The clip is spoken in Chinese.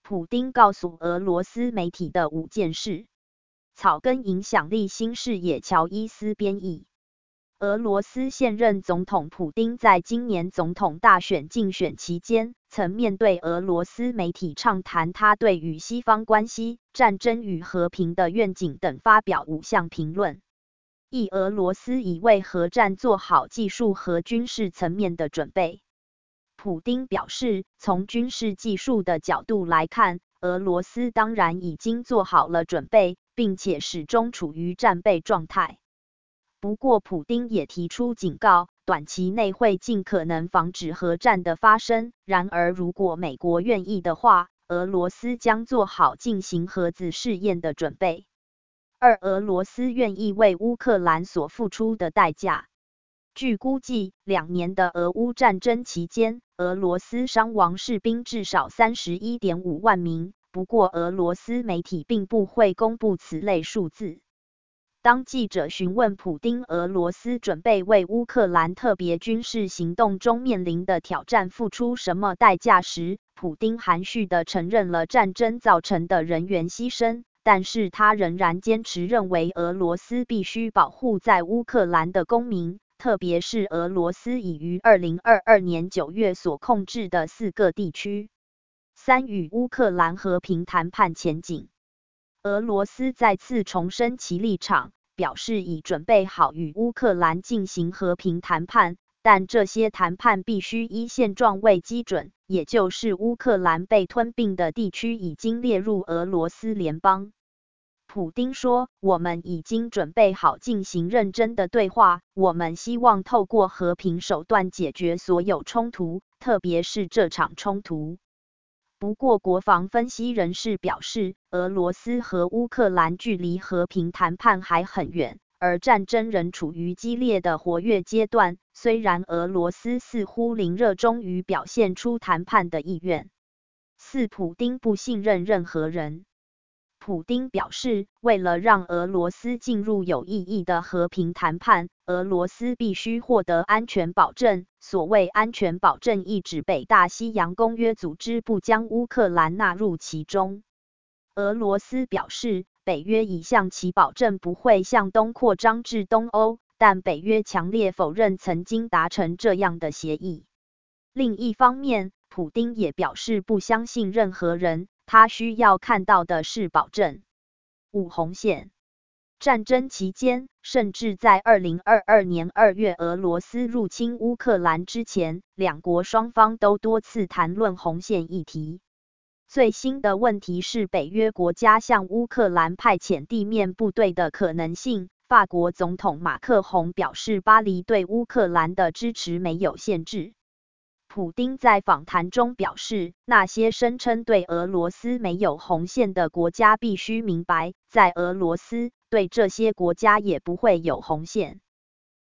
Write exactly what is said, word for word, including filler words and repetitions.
普丁告诉俄罗斯媒体的五件事。草根影响力新视野乔伊斯编译。俄罗斯现任总统普丁在今年总统大选竞选期间，曾面对俄罗斯媒体畅谈他对与西方关系、战争与和平的愿景等，发表五项评论。一、俄罗斯已为核战做好技术和军事层面的准备。普丁表示，从军事技术的角度来看，俄罗斯当然已经做好了准备，并且始终处于战备状态。不过，普丁也提出警告，短期内会尽可能防止核战的发生。然而，如果美国愿意的话，俄罗斯将做好进行核子试验的准备。二、俄罗斯愿意为乌克兰所付出的代价。据估计，两年的俄乌战争期间，俄罗斯伤亡士兵至少 三十一点五万名。不过，俄罗斯媒体并不会公布此类数字。当记者询问普丁俄罗斯准备为乌克兰特别军事行动中面临的挑战付出什么代价时，普丁含蓄地承认了战争造成的人员牺牲，但是他仍然坚持认为俄罗斯必须保护在乌克兰的公民，特别是俄罗斯已于二零二二年九月所控制的四个地区。三、与乌克兰和平谈判前景。俄罗斯再次重申其立场，表示已准备好与乌克兰进行和平谈判，但这些谈判必须依现状为基准，也就是乌克兰被吞并的地区已经列入俄罗斯联邦。普丁说，我们已经准备好进行认真的对话，我们希望透过和平手段解决所有冲突，特别是这场冲突。不过，国防分析人士表示，俄罗斯和乌克兰距离和平谈判还很远，而战争仍处于激烈的活跃阶段。虽然俄罗斯似乎零热衷于表现出谈判的意愿。四、普丁不信任任何人。普丁表示，为了让俄罗斯进入有意义的和平谈判，俄罗斯必须获得安全保证。所谓安全保证，意指北大西洋公约组织不将乌克兰纳入其中。俄罗斯表示，北约已向其保证不会向东扩张至东欧，但北约强烈否认曾经达成这样的协议。另一方面，普丁也表示不相信任何人，他需要看到的是保证。五、红线。战争期间，甚至在二零二二年二月俄罗斯入侵乌克兰之前，两国双方都多次谈论红线议题。最新的问题是北约国家向乌克兰派遣地面部队的可能性。法国总统马克宏表示，巴黎对乌克兰的支持没有限制。普丁在访谈中表示，那些声称对俄罗斯没有红线的国家必须明白，在俄罗斯，对这些国家也不会有红线。